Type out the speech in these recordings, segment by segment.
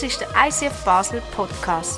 Das ist der ICF Basel Podcast.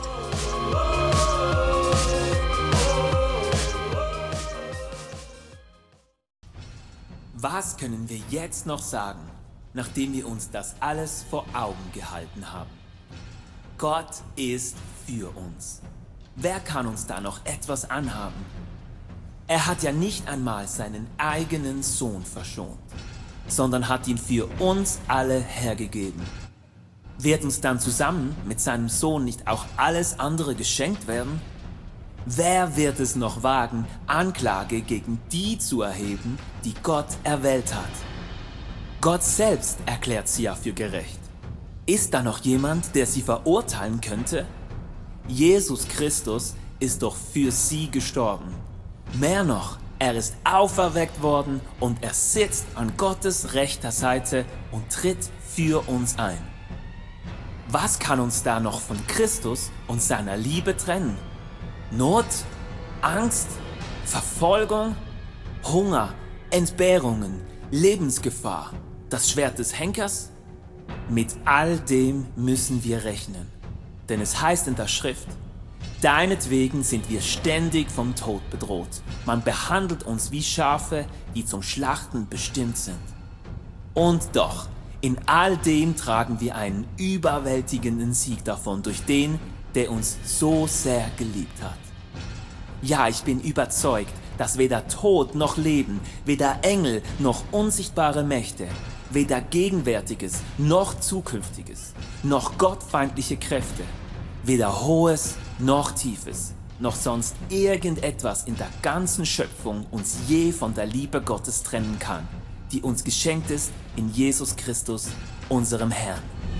Was können wir jetzt noch sagen, nachdem wir uns das alles vor Augen gehalten haben? Gott ist für uns. Wer kann uns da noch etwas anhaben? Er hat ja nicht einmal seinen eigenen Sohn verschont, sondern hat ihn für uns alle hergegeben. Wird uns dann zusammen mit seinem Sohn nicht auch alles andere geschenkt werden? Wer wird es noch wagen, Anklage gegen die zu erheben, die Gott erwählt hat? Gott selbst erklärt sie ja für gerecht. Ist da noch jemand, der sie verurteilen könnte? Jesus Christus ist doch für sie gestorben. Mehr noch, er ist auferweckt worden und er sitzt an Gottes rechter Seite und tritt für uns ein. Was kann uns da noch von Christus und seiner Liebe trennen? Not, Angst, Verfolgung, Hunger, Entbehrungen, Lebensgefahr, das Schwert des Henkers? Mit all dem müssen wir rechnen. Denn es heißt in der Schrift, deinetwegen sind wir ständig vom Tod bedroht. Man behandelt uns wie Schafe, die zum Schlachten bestimmt sind. Und doch, in all dem tragen wir einen überwältigenden Sieg davon durch den, der uns so sehr geliebt hat. Ja, ich bin überzeugt, dass weder Tod noch Leben, weder Engel noch unsichtbare Mächte, weder Gegenwärtiges noch Zukünftiges, noch gottfeindliche Kräfte, weder Hohes noch Tiefes, noch sonst irgendetwas in der ganzen Schöpfung uns je von der Liebe Gottes trennen kann, die uns geschenkt ist in Jesus Christus, unserem Herrn.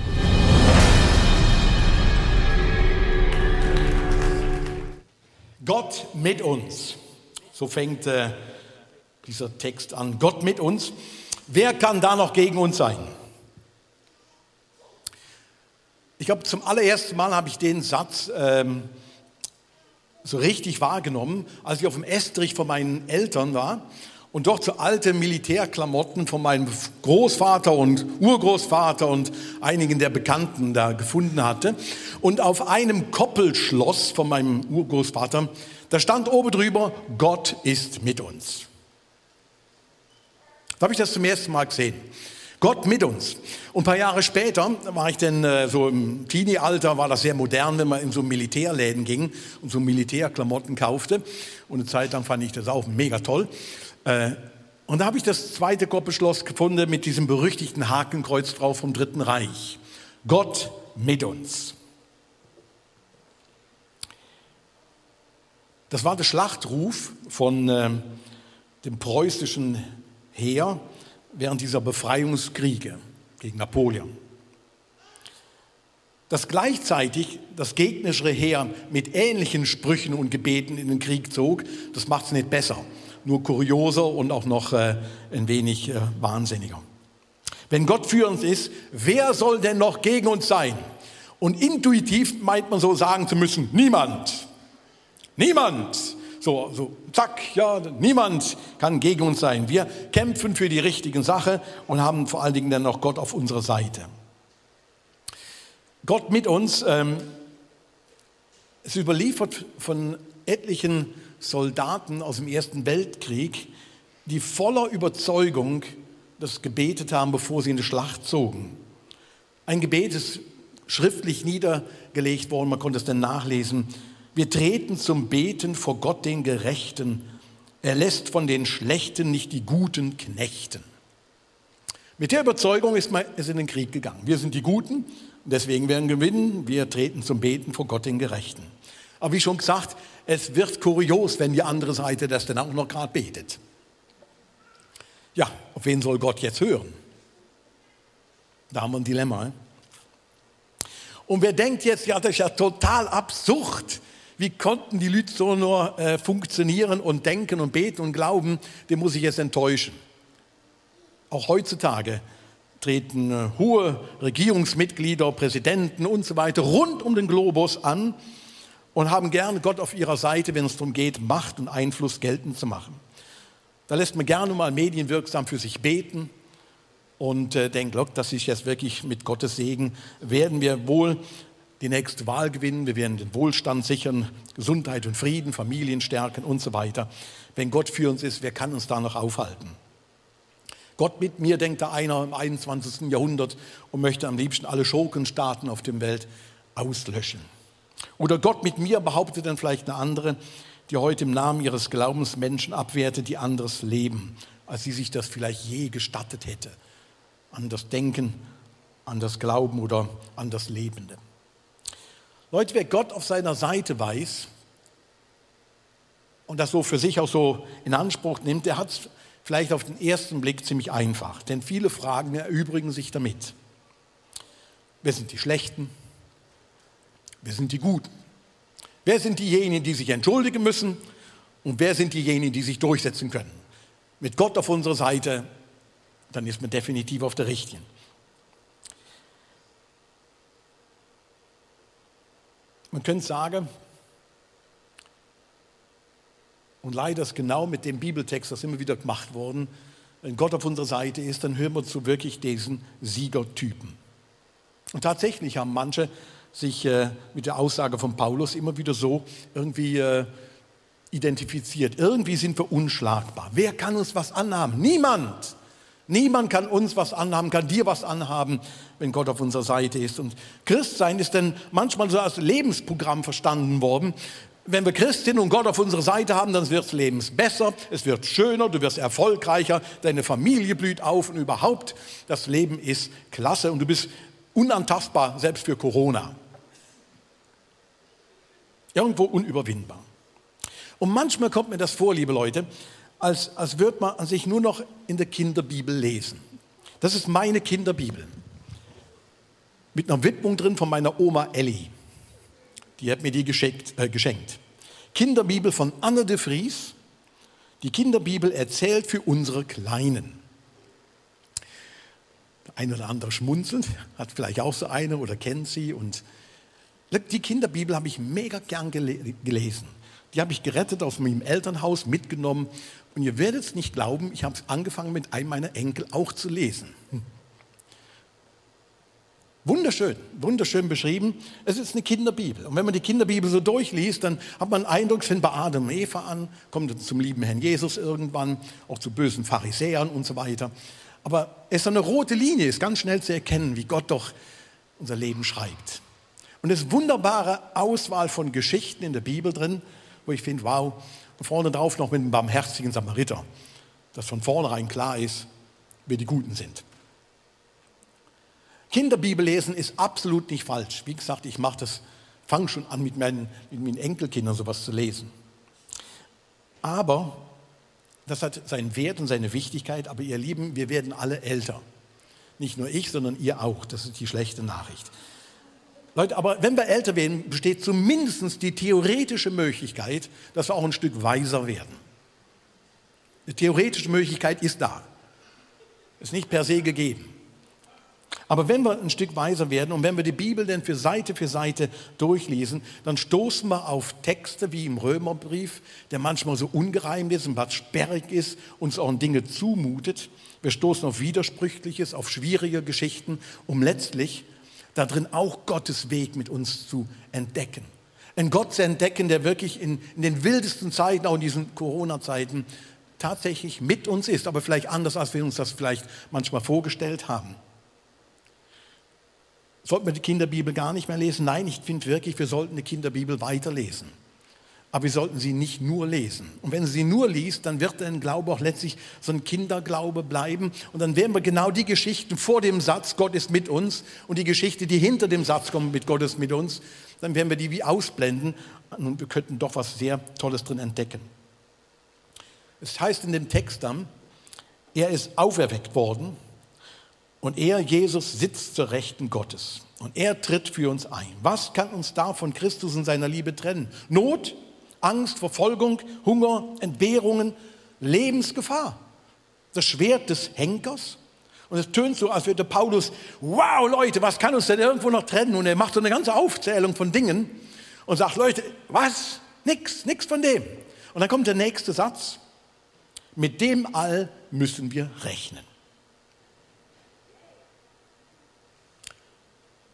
Gott mit uns. So fängt dieser Text an. Gott mit uns. Wer kann da noch gegen uns sein? Ich glaube, zum allerersten Mal habe ich den Satz so richtig wahrgenommen, als ich auf dem Estrich von meinen Eltern war und dort so alte Militärklamotten von meinem Großvater und Urgroßvater und einigen der Bekannten da gefunden hatte. Und auf einem Koppelschloss von meinem Urgroßvater, da stand oben drüber, Gott ist mit uns. Da habe ich das zum ersten Mal gesehen. Gott mit uns. Und ein paar Jahre später war ich dann so im Teenie-Alter, war das sehr modern, wenn man in so Militärläden ging und so Militärklamotten kaufte. Und eine Zeit lang fand ich das auch mega toll. Und da habe ich das zweite Koppelschloss gefunden mit diesem berüchtigten Hakenkreuz drauf vom Dritten Reich. Gott mit uns. Das war der Schlachtruf von dem preußischen Heer während dieser Befreiungskriege gegen Napoleon. Dass gleichzeitig das gegnerische Heer mit ähnlichen Sprüchen und Gebeten in den Krieg zog, das macht es nicht besser. Nur kurioser und auch noch ein wenig wahnsinniger. Wenn Gott für uns ist, wer soll denn noch gegen uns sein? Und intuitiv meint man so sagen zu müssen, niemand. Niemand. So, zack, ja, niemand kann gegen uns sein. Wir kämpfen für die richtige Sache und haben vor allen Dingen dann noch Gott auf unserer Seite. Gott mit uns, ist überliefert von etlichen Soldaten aus dem Ersten Weltkrieg, die voller Überzeugung das gebetet haben, bevor sie in die Schlacht zogen. Ein Gebet ist schriftlich niedergelegt worden, man konnte es dann nachlesen. Wir treten zum Beten vor Gott den Gerechten. Er lässt von den Schlechten nicht die Guten knechten. Mit der Überzeugung ist in den Krieg gegangen. Wir sind die Guten und deswegen werden wir gewinnen. Wir treten zum Beten vor Gott den Gerechten. Aber wie schon gesagt, es wird kurios, wenn die andere Seite das dann auch noch gerade betet. Ja, auf wen soll Gott jetzt hören? Da haben wir ein Dilemma. Und wer denkt jetzt, ja, das ist ja total absurd. Wie konnten die Leute so nur funktionieren und denken und beten und glauben, den muss ich jetzt enttäuschen. Auch heutzutage treten hohe Regierungsmitglieder, Präsidenten und so weiter rund um den Globus an und haben gerne Gott auf ihrer Seite, wenn es darum geht, Macht und Einfluss geltend zu machen. Da lässt man gerne mal medienwirksam für sich beten und denke, das ist jetzt wirklich mit Gottes Segen, werden wir wohl die nächste Wahl gewinnen, wir werden den Wohlstand sichern, Gesundheit und Frieden, Familien stärken und so weiter. Wenn Gott für uns ist, wer kann uns da noch aufhalten? Gott mit mir, denkt da einer im 21. Jahrhundert und möchte am liebsten alle Schurkenstaaten auf der Welt auslöschen. Oder Gott mit mir, behauptet dann vielleicht eine andere, die heute im Namen ihres Glaubens Menschen abwertet, die anderes leben, als sie sich das vielleicht je gestattet hätte. An das Denken, an das Glauben oder an das Lebende. Leute, wer Gott auf seiner Seite weiß und das so für sich auch so in Anspruch nimmt, der hat es vielleicht auf den ersten Blick ziemlich einfach. Denn viele Fragen erübrigen sich damit. Wer sind die Schlechten? Wer sind die Guten? Wer sind diejenigen, die sich entschuldigen müssen? Und wer sind diejenigen, die sich durchsetzen können? Mit Gott auf unserer Seite, dann ist man definitiv auf der richtigen. Man könnte sagen, und leider ist genau mit dem Bibeltext, das immer wieder gemacht worden, wenn Gott auf unserer Seite ist, dann hören wir zu wirklich diesen Siegertypen. Und tatsächlich haben manche sich mit der Aussage von Paulus immer wieder so irgendwie identifiziert. Irgendwie sind wir unschlagbar. Wer kann uns was anhaben? Niemand. Niemand kann uns was anhaben, kann dir was anhaben, wenn Gott auf unserer Seite ist. Und Christsein ist dann manchmal so als Lebensprogramm verstanden worden. Wenn wir Christ sind und Gott auf unserer Seite haben, dann wird das Leben besser, es wird schöner, du wirst erfolgreicher, deine Familie blüht auf und überhaupt, das Leben ist klasse und du bist unantastbar, selbst für Corona. Irgendwo unüberwindbar. Und manchmal kommt mir das vor, liebe Leute, als würde man an sich nur noch in der Kinderbibel lesen. Das ist meine Kinderbibel. Mit einer Widmung drin von meiner Oma Elli. Die hat mir die geschenkt. Kinderbibel von Anne de Vries. Die Kinderbibel erzählt für unsere Kleinen. Der eine oder andere schmunzelt, hat vielleicht auch so eine oder kennt sie. Und die Kinderbibel habe ich mega gern gelesen. Die habe ich gerettet aus meinem Elternhaus mitgenommen. Und ihr werdet es nicht glauben, ich habe angefangen mit einem meiner Enkel auch zu lesen. Wunderschön, wunderschön beschrieben. Es ist eine Kinderbibel. Und wenn man die Kinderbibel so durchliest, dann hat man den Eindruck, es fängt bei Adam und Eva an, kommt zum lieben Herrn Jesus irgendwann, auch zu bösen Pharisäern und so weiter. Aber es ist eine rote Linie, ist ganz schnell zu erkennen, wie Gott doch unser Leben schreibt. Und es ist eine wunderbare Auswahl von Geschichten in der Bibel drin, wo ich finde, wow, und vorne drauf noch mit einem barmherzigen Samariter, dass von vornherein klar ist, wer die Guten sind. Kinderbibel lesen ist absolut nicht falsch. Wie gesagt, ich fange schon an, mit meinen Enkelkindern sowas zu lesen. Aber das hat seinen Wert und seine Wichtigkeit. Aber ihr Lieben, wir werden alle älter. Nicht nur ich, sondern ihr auch. Das ist die schlechte Nachricht. Leute, aber wenn wir älter werden, besteht zumindest die theoretische Möglichkeit, dass wir auch ein Stück weiser werden. Die theoretische Möglichkeit ist da. Ist nicht per se gegeben. Aber wenn wir ein Stück weiser werden und wenn wir die Bibel dann für Seite durchlesen, dann stoßen wir auf Texte wie im Römerbrief, der manchmal so ungereimt ist, ein bisschen sperrig ist, uns auch Dinge zumutet. Wir stoßen auf Widersprüchliches, auf schwierige Geschichten, um letztlich da drin auch Gottes Weg mit uns zu entdecken. Einen Gott zu entdecken, der wirklich in den wildesten Zeiten, auch in diesen Corona-Zeiten, tatsächlich mit uns ist, aber vielleicht anders, als wir uns das vielleicht manchmal vorgestellt haben. Sollten wir die Kinderbibel gar nicht mehr lesen? Nein, ich finde wirklich, wir sollten die Kinderbibel weiterlesen. Aber wir sollten sie nicht nur lesen. Und wenn sie nur liest, dann wird dein Glaube auch letztlich so ein Kinderglaube bleiben. Und dann werden wir genau die Geschichten vor dem Satz, Gott ist mit uns, und die Geschichte, die hinter dem Satz kommt, mit Gott ist mit uns, dann werden wir die wie ausblenden und wir könnten doch was sehr Tolles drin entdecken. Es heißt in dem Text dann, er ist auferweckt worden und er, Jesus, sitzt zur Rechten Gottes. Und er tritt für uns ein. Was kann uns da von Christus und seiner Liebe trennen? Not, Angst, Verfolgung, Hunger, Entbehrungen, Lebensgefahr. Das Schwert des Henkers. Und es tönt so, als würde Paulus, wow Leute, was kann uns denn irgendwo noch trennen? Und er macht so eine ganze Aufzählung von Dingen und sagt, Leute, was? Nix von dem. Und dann kommt der nächste Satz. Mit dem all müssen wir rechnen.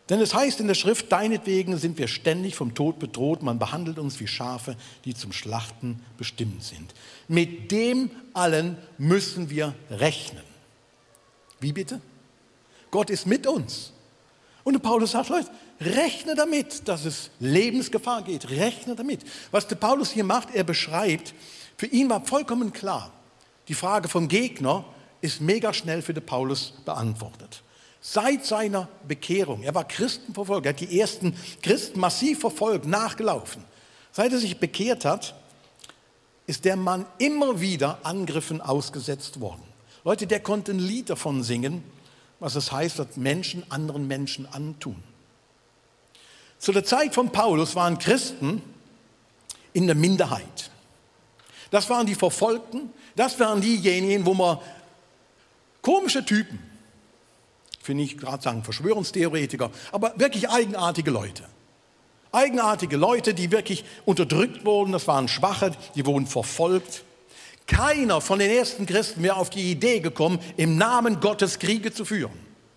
Denn es heißt in der Schrift, deinetwegen sind wir ständig vom Tod bedroht, man behandelt uns wie Schafe, die zum Schlachten bestimmt sind. Mit dem allen müssen wir rechnen. Wie bitte? Gott ist mit uns. Und der Paulus sagt, Leute, rechne damit, dass es Lebensgefahr geht. Rechne damit. Was der Paulus hier macht, er beschreibt, für ihn war vollkommen klar, die Frage vom Gegner ist mega schnell für den Paulus beantwortet. Seit seiner Bekehrung, er war Christenverfolger, er hat die ersten Christen massiv verfolgt, nachgelaufen. Seit er sich bekehrt hat, ist der Mann immer wieder Angriffen ausgesetzt worden. Leute, der konnte ein Lied davon singen, was es heißt, dass Menschen anderen Menschen antun. Zu der Zeit von Paulus waren Christen in der Minderheit. Das waren die Verfolgten, das waren diejenigen, wo man komische Typen, ich will nicht gerade sagen Verschwörungstheoretiker, aber wirklich eigenartige Leute. Eigenartige Leute, die wirklich unterdrückt wurden, das waren Schwache, die wurden verfolgt. Keiner von den ersten Christen wäre auf die Idee gekommen, im Namen Gottes Kriege zu führen.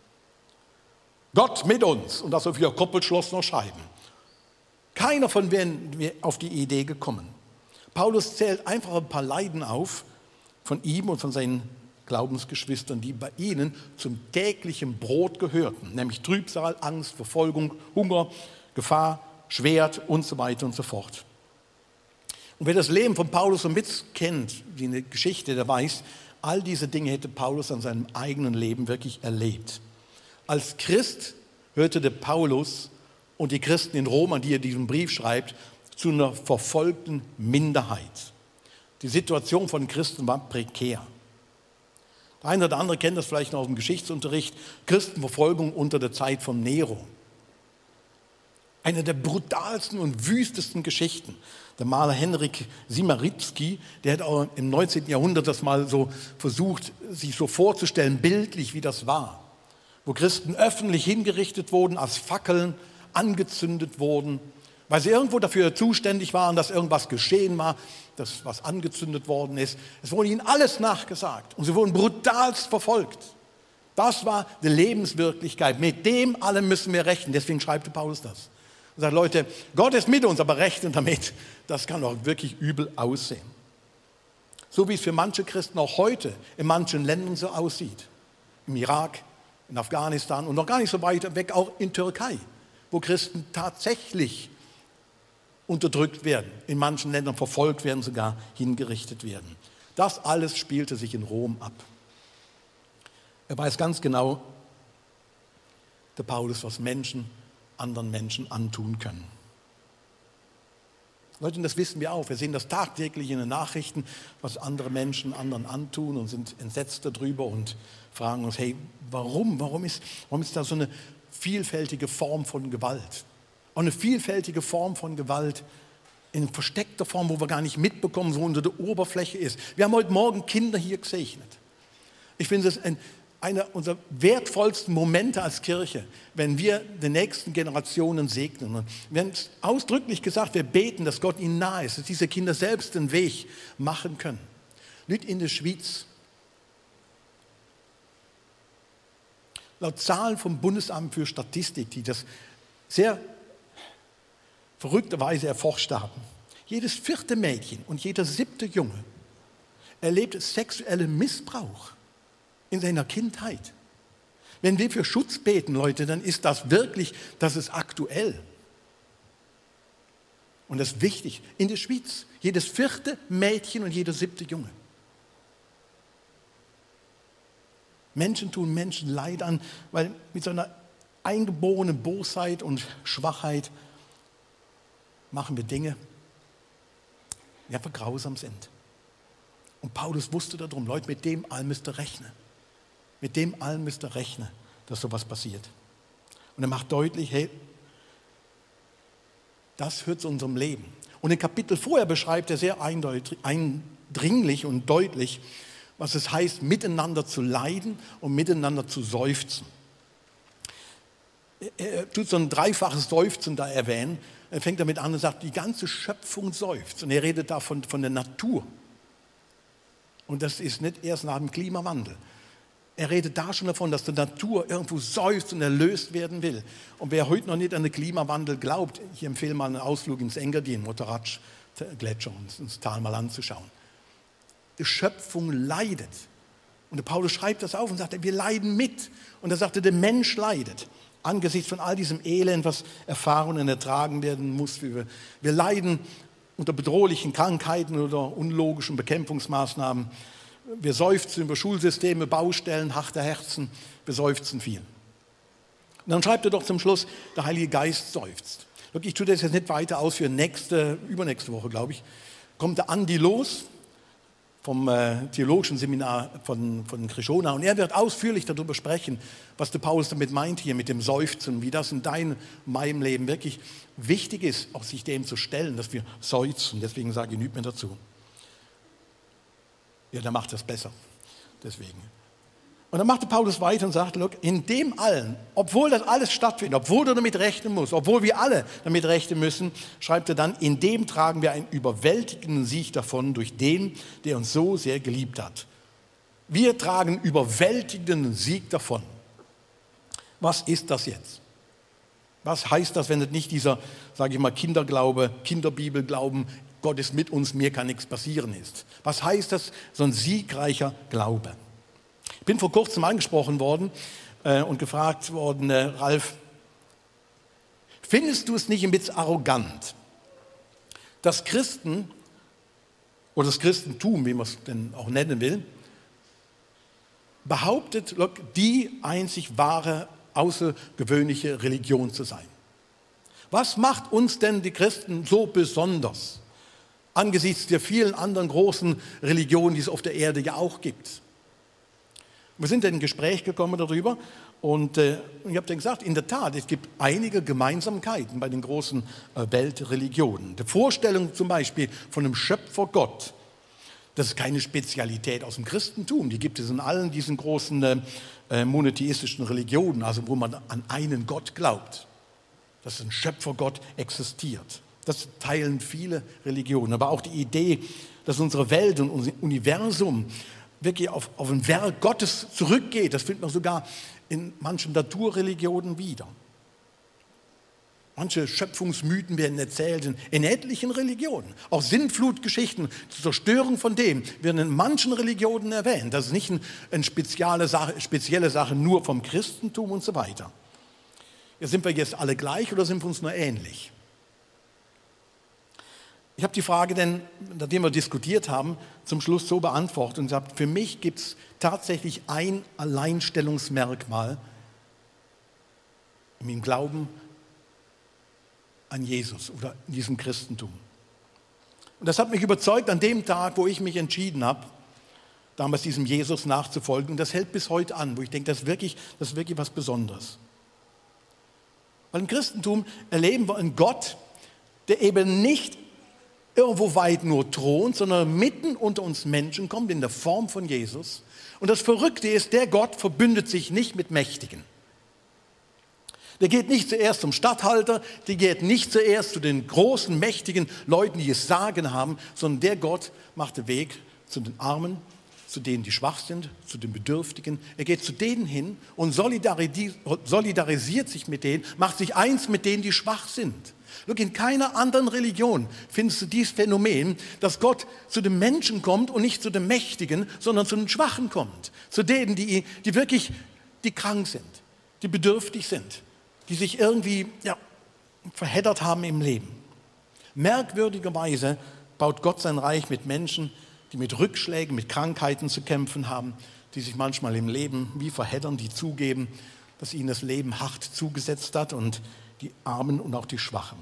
Gott mit uns und das auf ihr Koppelschloss noch schreiben. Keiner von denen wäre auf die Idee gekommen. Paulus zählt einfach ein paar Leiden auf von ihm und von seinen Glaubensgeschwistern, die bei ihnen zum täglichen Brot gehörten, nämlich Trübsal, Angst, Verfolgung, Hunger, Gefahr, Schwert und so weiter und so fort. Und wer das Leben von Paulus so mitkennt, wie eine Geschichte, der weiß, all diese Dinge hätte Paulus an seinem eigenen Leben wirklich erlebt. Als Christ hörte der Paulus und die Christen in Rom, an die er diesen Brief schreibt, zu einer verfolgten Minderheit. Die Situation von Christen war prekär. Der eine oder andere kennt das vielleicht noch aus dem Geschichtsunterricht, Christenverfolgung unter der Zeit von Nero. Eine der brutalsten und wüstesten Geschichten. Der Maler Henryk Siemierski, der hat auch im 19. Jahrhundert das mal so versucht, sich so vorzustellen, bildlich, wie das war. Wo Christen öffentlich hingerichtet wurden, als Fackeln angezündet wurden, weil sie irgendwo dafür zuständig waren, dass irgendwas geschehen war, dass was angezündet worden ist. Es wurde ihnen alles nachgesagt und sie wurden brutalst verfolgt. Das war die Lebenswirklichkeit. Mit dem allem müssen wir rechnen. Deswegen schreibt Paulus das. Er sagt, Leute, Gott ist mit uns, aber rechnen damit. Das kann auch wirklich übel aussehen. So wie es für manche Christen auch heute in manchen Ländern so aussieht. Im Irak, in Afghanistan und noch gar nicht so weit weg auch in Türkei, wo Christen tatsächlich unterdrückt werden, in manchen Ländern verfolgt werden, sogar hingerichtet werden. Das alles spielte sich in Rom ab. Er weiß ganz genau, der Paulus, was Menschen anderen Menschen antun können. Leute, und das wissen wir auch. Wir sehen das tagtäglich in den Nachrichten, was andere Menschen anderen antun und sind entsetzt darüber und fragen uns, hey, warum ist da so eine vielfältige Form von Gewalt? Auch eine vielfältige Form von Gewalt in versteckter Form, wo wir gar nicht mitbekommen, so unter der Oberfläche ist. Wir haben heute Morgen Kinder hier gesegnet. Ich finde es einer unserer wertvollsten Momente als Kirche, wenn wir die nächsten Generationen segnen. Und wir haben es ausdrücklich gesagt, wir beten, dass Gott ihnen nahe ist, dass diese Kinder selbst den Weg machen können. Nicht in der Schweiz. Laut Zahlen vom Bundesamt für Statistik, die das sehr verrückterweise erforscht haben, jedes 4. Mädchen und jeder 7. Junge erlebt sexuellen Missbrauch in seiner Kindheit. Wenn wir für Schutz beten, Leute, dann ist das wirklich, das ist aktuell. Und das ist wichtig. In der Schweiz, jedes 4. Mädchen und jeder 7. Junge. Menschen tun Menschen Leid an, weil mit so einer eingeborenen Bosheit und Schwachheit machen wir Dinge, die einfach grausam sind. Und Paulus wusste darum, Leute, mit dem allem müsst ihr rechnen. Mit dem allem müsst ihr rechnen, dass sowas passiert. Und er macht deutlich, hey, das hört zu unserem Leben. Und im Kapitel vorher beschreibt er sehr eindringlich und deutlich, was es heißt, miteinander zu leiden und miteinander zu seufzen. Er tut so ein dreifaches Seufzen da erwähnen. Er fängt damit an und sagt, die ganze Schöpfung seufzt. Und er redet da von der Natur. Und das ist nicht erst nach dem Klimawandel. Er redet da schon davon, dass die Natur irgendwo seufzt und erlöst werden will. Und wer heute noch nicht an den Klimawandel glaubt, ich empfehle mal einen Ausflug ins Engadin, Motoratsch-Gletscher, uns das Tal mal anzuschauen. Die Schöpfung leidet. Und der Paulus schreibt das auf und sagt, wir leiden mit. Und er sagte, der Mensch leidet. Angesichts von all diesem Elend, was erfahren und ertragen werden muss. Wir leiden unter bedrohlichen Krankheiten oder unlogischen Bekämpfungsmaßnahmen. Wir seufzen über Schulsysteme, Baustellen, harte Herzen. Wir seufzen viel. Und dann schreibt er doch zum Schluss, der Heilige Geist seufzt. Ich tue das jetzt nicht weiter ausführen. Übernächste Woche, glaube ich, kommt der Andi Los vom theologischen Seminar von Krishona. Und er wird ausführlich darüber sprechen, was der Paulus damit meint hier mit dem Seufzen, wie das in meinem Leben wirklich wichtig ist, auch sich dem zu stellen, dass wir seufzen. Deswegen sage ich nichts mehr dazu. Ja, der macht das besser. Deswegen. Und dann macht der Paulus weiter und sagt, look, in dem allen, obwohl das alles stattfindet, obwohl du damit rechnen musst, obwohl wir alle damit rechnen müssen, schreibt er dann, in dem tragen wir einen überwältigenden Sieg davon durch den, der uns so sehr geliebt hat. Wir tragen überwältigenden Sieg davon. Was ist das jetzt? Was heißt das, wenn es nicht dieser, sage ich mal, Kinderglaube, Kinderbibelglauben, Gott ist mit uns, mir kann nichts passieren ist? Was heißt das, so ein siegreicher Glaube? Ich bin vor kurzem angesprochen worden und gefragt worden, Ralf, findest du es nicht ein bisschen arrogant, dass Christen oder das Christentum, wie man es denn auch nennen will, behauptet, die einzig wahre, außergewöhnliche Religion zu sein? Was macht uns denn die Christen so besonders angesichts der vielen anderen großen Religionen, die es auf der Erde ja auch gibt? Wir sind in ein Gespräch gekommen darüber und ich habe dann gesagt, in der Tat, es gibt einige Gemeinsamkeiten bei den großen Weltreligionen. Die Vorstellung zum Beispiel von einem Schöpfergott, das ist keine Spezialität aus dem Christentum, die gibt es in allen diesen großen monotheistischen Religionen, also wo man an einen Gott glaubt, dass ein Schöpfergott existiert. Das teilen viele Religionen, aber auch die Idee, dass unsere Welt und unser Universum wirklich auf ein Werk Gottes zurückgeht, das findet man sogar in manchen Naturreligionen wieder. Manche Schöpfungsmythen werden erzählt in etlichen Religionen. Auch Sintflutgeschichten, die Zerstörung von dem werden in manchen Religionen erwähnt. Das ist nicht eine spezielle Sache nur vom Christentum und so weiter. Ja, sind wir jetzt alle gleich oder sind wir uns nur ähnlich? Ich habe die Frage denn, nachdem wir diskutiert haben, zum Schluss so beantwortet und gesagt, für mich gibt es tatsächlich ein Alleinstellungsmerkmal im Glauben an Jesus oder in diesem Christentum. Und das hat mich überzeugt an dem Tag, wo ich mich entschieden habe, damals diesem Jesus nachzufolgen. Und das hält bis heute an, wo ich denke, das ist wirklich was Besonderes. Weil im Christentum erleben wir einen Gott, der eben nicht irgendwo weit nur thront, sondern mitten unter uns Menschen kommt in der Form von Jesus. Und das Verrückte ist, der Gott verbündet sich nicht mit Mächtigen. Der geht nicht zuerst zum Statthalter, der geht nicht zuerst zu den großen, mächtigen Leuten, die es Sagen haben, sondern der Gott macht den Weg zu den Armen, zu denen, die schwach sind, zu den Bedürftigen. Er geht zu denen hin und solidarisiert sich mit denen, macht sich eins mit denen, die schwach sind. Look, in keiner anderen Religion findest du dieses Phänomen, dass Gott zu den Menschen kommt und nicht zu den Mächtigen, sondern zu den Schwachen kommt. Zu denen, die wirklich die krank sind, die bedürftig sind, die sich irgendwie verheddert haben im Leben. Merkwürdigerweise baut Gott sein Reich mit Menschen, die mit Rückschlägen, mit Krankheiten zu kämpfen haben, die sich manchmal im Leben wie verheddern, die zugeben, dass ihnen das Leben hart zugesetzt hat, und die Armen und auch die Schwachen.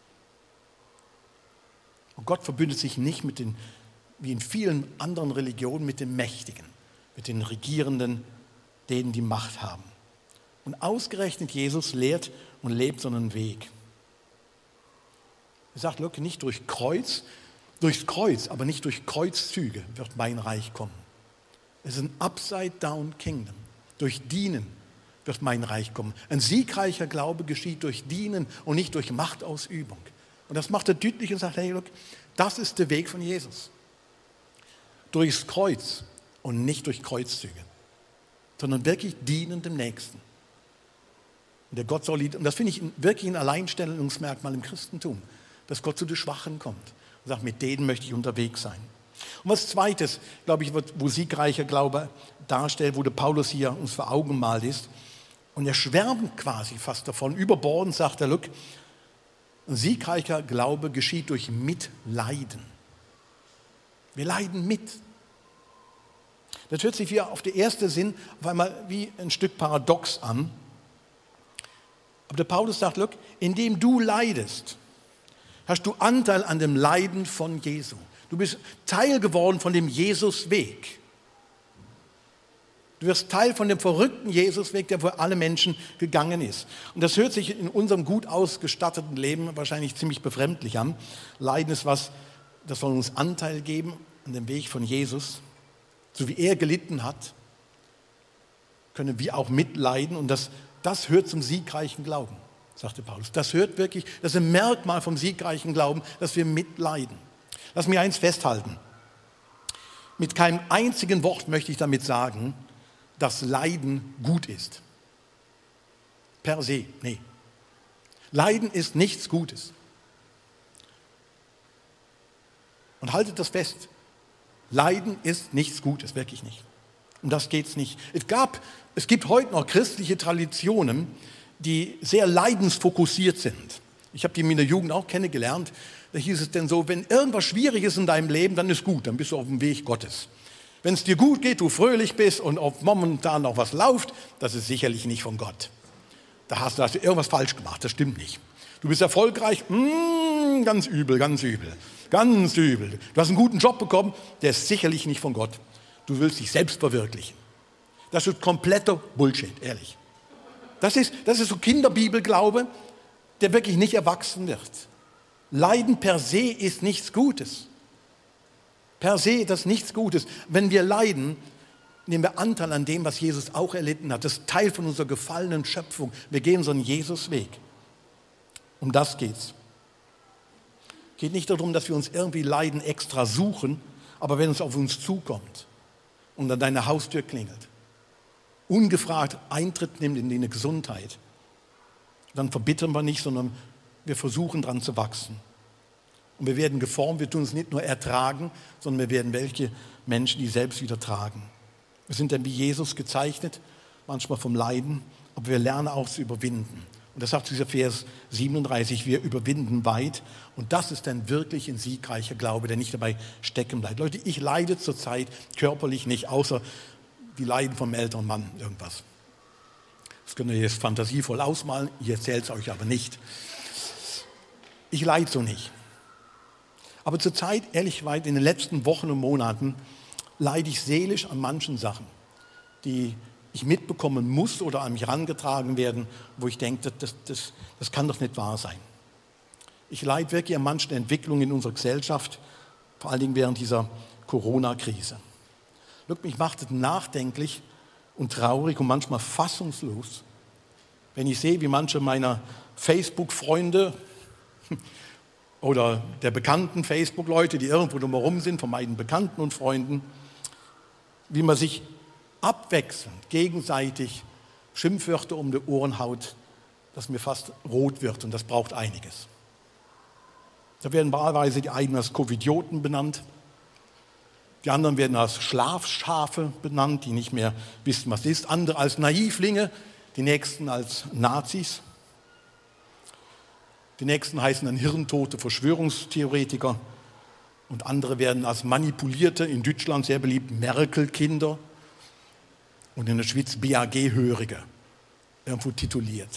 Und Gott verbündet sich nicht wie in vielen anderen Religionen, mit den Mächtigen, mit den Regierenden, denen die Macht haben. Und ausgerechnet Jesus lehrt und lebt so einen Weg. Er sagt, look, nicht durchs Kreuz, aber nicht durch Kreuzzüge wird mein Reich kommen. Es ist ein Upside-Down-Kingdom. Durch Dienen wird mein Reich kommen. Ein siegreicher Glaube geschieht durch Dienen und nicht durch Machtausübung. Und das macht er deutlich und sagt, hey, look, das ist der Weg von Jesus. Durchs Kreuz und nicht durch Kreuzzüge. sondern wirklich dienen dem Nächsten. Und der Gott soll, und das finde ich wirklich ein Alleinstellungsmerkmal im Christentum, dass Gott zu den Schwachen kommt und sagt, mit denen möchte ich unterwegs sein. Und was Zweites, glaube ich, wo siegreicher Glaube darstellt, wo der Paulus hier uns vor Augen malt ist, und er schwärmt quasi fast davon, überbordend sagt er, look, ein siegreicher Glaube geschieht durch Mitleiden. Wir leiden mit. Das hört sich wie auf den ersten Sinn auf einmal wie ein Stück paradox an. Aber der Paulus sagt, look, indem du leidest, hast du Anteil an dem Leiden von Jesu. Du bist Teil geworden von dem Jesusweg. Du wirst Teil von dem verrückten Jesusweg, der für alle Menschen gegangen ist. Und das hört sich in unserem gut ausgestatteten Leben wahrscheinlich ziemlich befremdlich an. Leiden ist was, das soll uns Anteil geben an dem Weg von Jesus. So wie er gelitten hat, können wir auch mitleiden. Und das hört zum siegreichen Glauben, sagte Paulus. Das hört wirklich, das ist ein Merkmal vom siegreichen Glauben, dass wir mitleiden. Lass mich eins festhalten. Mit keinem einzigen Wort möchte ich damit sagen, dass Leiden gut ist. Per se, nee. Leiden ist nichts Gutes. Und haltet das fest. Leiden ist nichts Gutes, wirklich nicht. Um das geht es nicht. Es gibt heute noch christliche Traditionen, die sehr leidensfokussiert sind. Ich habe die in der Jugend auch kennengelernt. Da hieß es denn so, wenn irgendwas schwierig ist in deinem Leben, dann ist gut, dann bist du auf dem Weg Gottes. Wenn es dir gut geht, du fröhlich bist und auf momentan noch was läuft, das ist sicherlich nicht von Gott. Da hast du irgendwas falsch gemacht, das stimmt nicht. Du bist erfolgreich, ganz übel, ganz übel, ganz übel. Du hast einen guten Job bekommen, der ist sicherlich nicht von Gott. Du willst dich selbst verwirklichen. Das ist kompletter Bullshit, ehrlich. Das ist so Kinderbibelglaube, der wirklich nicht erwachsen wird. Leiden per se ist nichts Gutes. Per se das ist nichts Gutes. Wenn wir leiden, nehmen wir Anteil an dem, was Jesus auch erlitten hat. Das ist Teil von unserer gefallenen Schöpfung. Wir gehen so einen Jesusweg. Um das geht's. Es geht nicht darum, dass wir uns irgendwie Leiden extra suchen, aber wenn es auf uns zukommt und an deiner Haustür klingelt, ungefragt Eintritt nimmt in deine Gesundheit, dann verbittern wir nicht, sondern wir versuchen dran zu wachsen. Und wir werden geformt, wir tun es nicht nur ertragen, sondern wir werden welche Menschen, die selbst wieder tragen. Wir sind dann wie Jesus gezeichnet, manchmal vom Leiden, aber wir lernen auch zu überwinden. Und das sagt dieser Vers 37, wir überwinden weit. Und das ist dann wirklich ein siegreicher Glaube, der nicht dabei stecken bleibt. Leute, ich leide zurzeit körperlich nicht, außer die Leiden vom älteren Mann irgendwas. Das könnt ihr jetzt fantasievoll ausmalen, ich erzähle es euch aber nicht. Ich leide so nicht. Aber zurzeit, ehrlich gesagt, in den letzten Wochen und Monaten leide ich seelisch an manchen Sachen, die ich mitbekommen muss oder an mich herangetragen werden, wo ich denke, das kann doch nicht wahr sein. Ich leide wirklich an manchen Entwicklungen in unserer Gesellschaft, vor allen Dingen während dieser Corona-Krise. Mich macht es nachdenklich und traurig und manchmal fassungslos, wenn ich sehe, wie manche meiner Facebook-Freunde oder der bekannten Facebook-Leute, die irgendwo drumherum sind, von meinen Bekannten und Freunden, wie man sich abwechselnd, gegenseitig Schimpfwörter um die Ohren haut, dass mir fast rot wird, und das braucht einiges. Da werden wahlweise die einen als Covidioten benannt, die anderen werden als Schlafschafe benannt, die nicht mehr wissen, was ist, andere als Naivlinge, die nächsten als Nazis. Die nächsten heißen dann hirntote Verschwörungstheoretiker und andere werden als manipulierte, in Deutschland sehr beliebt, Merkel-Kinder und in der Schweiz BAG-Hörige irgendwo tituliert.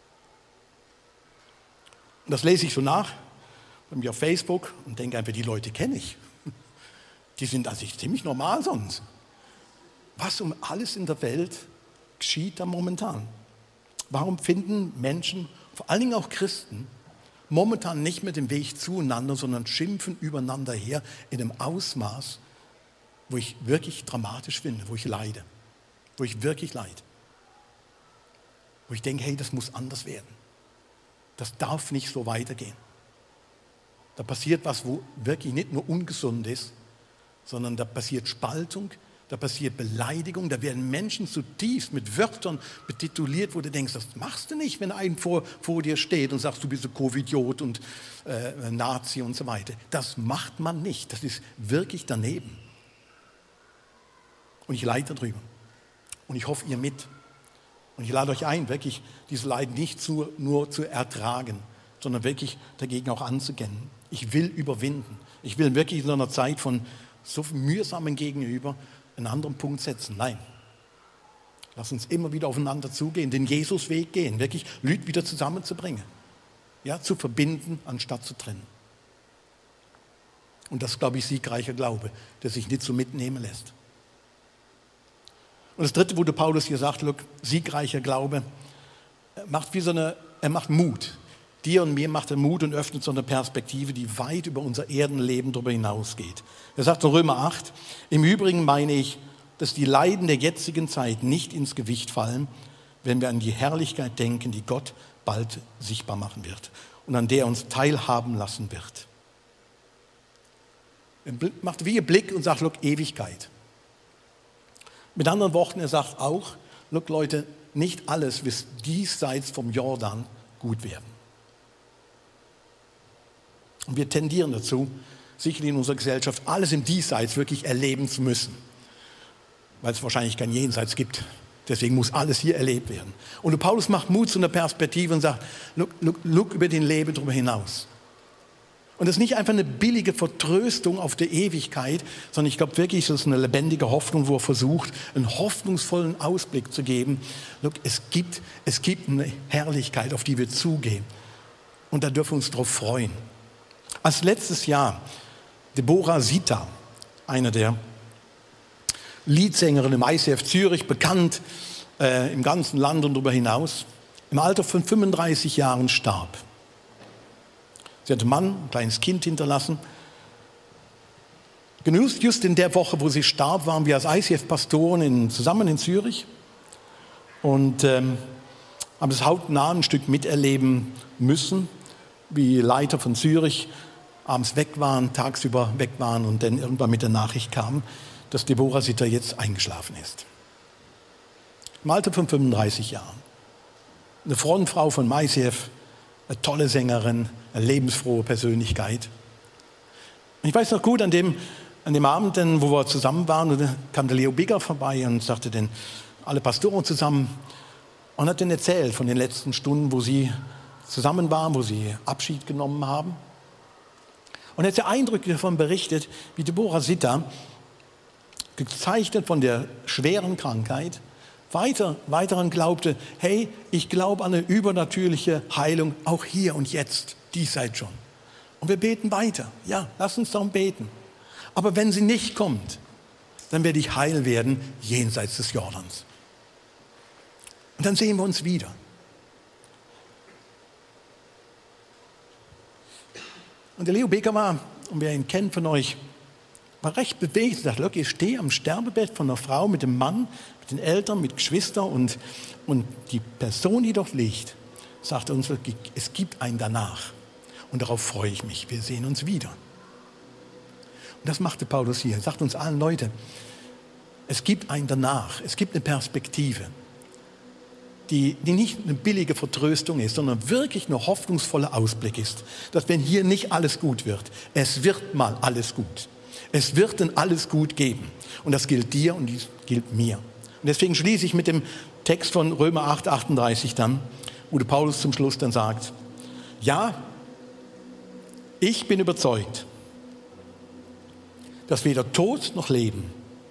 Und das lese ich so nach bei mir auf Facebook und denke einfach, die Leute kenne ich. Die sind an sich ziemlich normal sonst. Was um alles in der Welt geschieht da momentan? Warum finden Menschen, vor allen Dingen auch Christen, momentan nicht mehr den Weg zueinander, sondern schimpfen übereinander her in einem Ausmaß, wo ich wirklich dramatisch finde, wo ich leide, wo ich wirklich leide. Wo ich denke, hey, das muss anders werden. Das darf nicht so weitergehen. Da passiert was, wo wirklich nicht nur ungesund ist, sondern da passiert Spaltung, Da passiert Beleidigung, da werden Menschen zutiefst mit Wörtern betituliert, wo du denkst, das machst du nicht, wenn ein vor dir steht und sagst, du bist ein Covidiot und Nazi und so weiter. Das macht man nicht, das ist wirklich daneben. Und ich leide darüber. Und ich hoffe, ihr mit. Und ich lade euch ein, wirklich dieses Leid nicht nur zu ertragen, sondern wirklich dagegen auch anzugehen. Ich will überwinden. Ich will wirklich in so einer Zeit von so mühsamen Gegenüber einen anderen Punkt setzen. Nein. Lass uns immer wieder aufeinander zugehen, den Jesusweg gehen, wirklich Leute wieder zusammenzubringen. Ja, zu verbinden, anstatt zu trennen. Und das ist, glaube ich, siegreicher Glaube, der sich nicht so mitnehmen lässt. Und das Dritte, wo der Paulus hier sagt, look, siegreicher Glaube, er macht Mut. Dir und mir macht er Mut und öffnet so eine Perspektive, die weit über unser Erdenleben darüber hinausgeht. Er sagt in Römer 8, im Übrigen meine ich, dass die Leiden der jetzigen Zeit nicht ins Gewicht fallen, wenn wir an die Herrlichkeit denken, die Gott bald sichtbar machen wird und an der er uns teilhaben lassen wird. Er macht wie einen Blick und sagt, look, Ewigkeit. Mit anderen Worten, er sagt auch, look Leute, nicht alles wird diesseits vom Jordan gut werden. Und wir tendieren dazu, sicherlich in unserer Gesellschaft, alles im Diesseits wirklich erleben zu müssen. Weil es wahrscheinlich kein Jenseits gibt. Deswegen muss alles hier erlebt werden. Und Paulus macht Mut zu einer Perspektive und sagt, look über den Leben darüber hinaus. Und das ist nicht einfach eine billige Vertröstung auf der Ewigkeit, sondern ich glaube wirklich, das ist eine lebendige Hoffnung, wo er versucht, einen hoffnungsvollen Ausblick zu geben. Look, es gibt eine Herrlichkeit, auf die wir zugehen. Und da dürfen wir uns darauf freuen. Als letztes Jahr Deborah Sita, eine der Leadsängerinnen im ICF Zürich, bekannt im ganzen Land und darüber hinaus, im Alter von 35 Jahren starb. Sie hatte einen Mann, ein kleines Kind hinterlassen. Just in der Woche, wo sie starb, waren wir als ICF-Pastoren zusammen in Zürich und haben das hautnah ein Stück miterleben müssen, wie Leiter von Zürich abends weg waren, tagsüber weg waren und dann irgendwann mit der Nachricht kam, dass Deborah Sitter jetzt eingeschlafen ist. Im Alter von 35 Jahren. Eine Frontfrau von ICF, eine tolle Sängerin, eine lebensfrohe Persönlichkeit. Und ich weiß noch gut, an dem Abend, wo wir zusammen waren, da kam der Leo Bigger vorbei und sagte dann alle Pastoren zusammen und hat dann erzählt von den letzten Stunden, wo sie zusammen waren, wo sie Abschied genommen haben. Und er hat sehr eindrücklich davon berichtet, wie Deborah Sitter, gezeichnet von der schweren Krankheit, weiterhin glaubte, hey, ich glaube an eine übernatürliche Heilung, auch hier und jetzt, diesseits schon. Und wir beten weiter. Ja, lass uns darum beten. Aber wenn sie nicht kommt, dann werde ich heil werden, jenseits des Jordans. Und dann sehen wir uns wieder. Und der Leo Becker war, und wer ihn kennt von euch, war recht bewegt. Er sagte, ich stehe am Sterbebett von einer Frau mit dem Mann, mit den Eltern, mit Geschwistern und die Person, die dort liegt, sagte uns, es gibt ein Danach. Und darauf freue ich mich. Wir sehen uns wieder. Und das machte Paulus hier. Er sagt uns allen, Leute, es gibt ein Danach. Es gibt eine Perspektive, die nicht eine billige Vertröstung ist, sondern wirklich ein hoffnungsvoller Ausblick ist. Dass wenn hier nicht alles gut wird, es wird mal alles gut. Es wird dann alles gut geben. Und das gilt dir und das gilt mir. Und deswegen schließe ich mit dem Text von Römer 8, 38 dann, wo der Paulus zum Schluss dann sagt, ja, ich bin überzeugt, dass weder Tod noch Leben,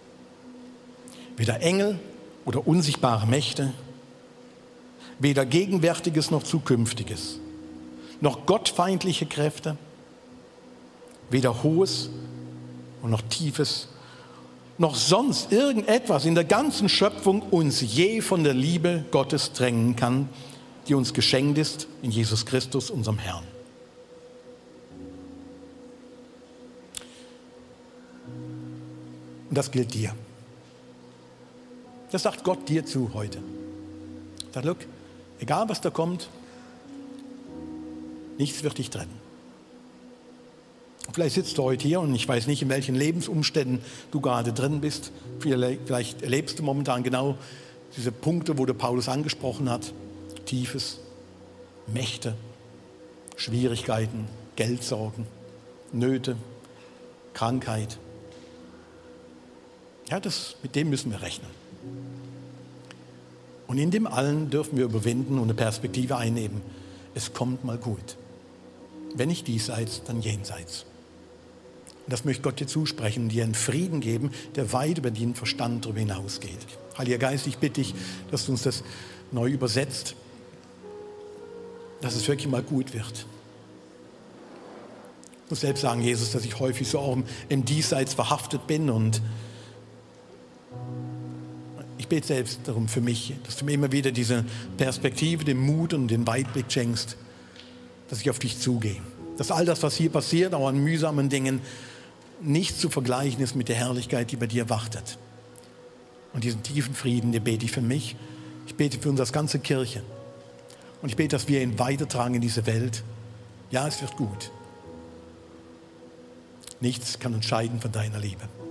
weder Engel oder unsichtbare Mächte, weder Gegenwärtiges noch Zukünftiges, noch gottfeindliche Kräfte, weder Hohes und noch Tiefes, noch sonst irgendetwas in der ganzen Schöpfung uns je von der Liebe Gottes trennen kann, die uns geschenkt ist in Jesus Christus, unserem Herrn. Und das gilt dir. Das sagt Gott dir zu heute. Er sagt, look, egal was da kommt, nichts wird dich trennen. Vielleicht sitzt du heute hier und ich weiß nicht, in welchen Lebensumständen du gerade drin bist. Vielleicht erlebst du momentan genau diese Punkte, wo der Paulus angesprochen hat. Tiefes, Mächte, Schwierigkeiten, Geldsorgen, Nöte, Krankheit. Ja, mit dem müssen wir rechnen. Und in dem allen dürfen wir überwinden und eine Perspektive einnehmen. Es kommt mal gut. Wenn nicht diesseits, dann jenseits. Und das möchte Gott dir zusprechen und dir einen Frieden geben, der weit über den Verstand darüber hinausgeht. Heiliger Geist, ich bitte dich, dass du uns das neu übersetzt, dass es wirklich mal gut wird. Ich muss selbst sagen, Jesus, dass ich häufig so auch im Diesseits verhaftet bin und ich bete selbst darum für mich, dass du mir immer wieder diese Perspektive, den Mut und den Weitblick schenkst, dass ich auf dich zugehe. Dass all das, was hier passiert, auch an mühsamen Dingen, nicht zu vergleichen ist mit der Herrlichkeit, die bei dir wartet. Und diesen tiefen Frieden, den bete ich für mich. Ich bete für uns als ganze Kirche. Und ich bete, dass wir ihn weitertragen in diese Welt. Ja, es wird gut. Nichts kann uns scheiden von deiner Liebe.